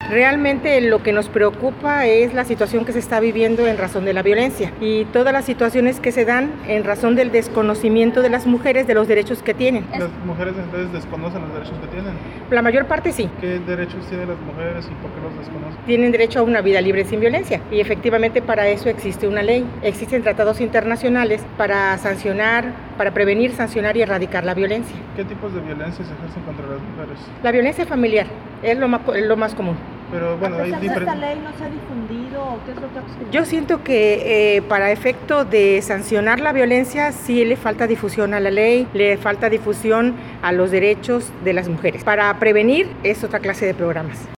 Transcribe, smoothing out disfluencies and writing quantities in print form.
Realmente lo que nos preocupa es la situación que se está viviendo en razón de la violencia y todas las situaciones que se dan en razón del desconocimiento de las mujeres de los derechos que tienen. ¿Las mujeres entonces desconocen los derechos que tienen? La mayor parte sí. ¿Qué derechos tienen las mujeres y por qué los desconocen? Tienen derecho a una vida libre sin violencia y efectivamente para eso existe una ley. Existen tratados internacionales para sancionar, para prevenir, sancionar y erradicar la violencia. ¿Qué tipos de violencia se ejercen contra las mujeres? La violencia familiar es lo más común. Pero bueno, hay diferentes... ¿Esta ley no se ha difundido o qué es lo que ha ocurrido? Yo siento que para efecto de sancionar la violencia sí le falta difusión a la ley, le falta difusión a los derechos de las mujeres. Para prevenir es otra clase de programas.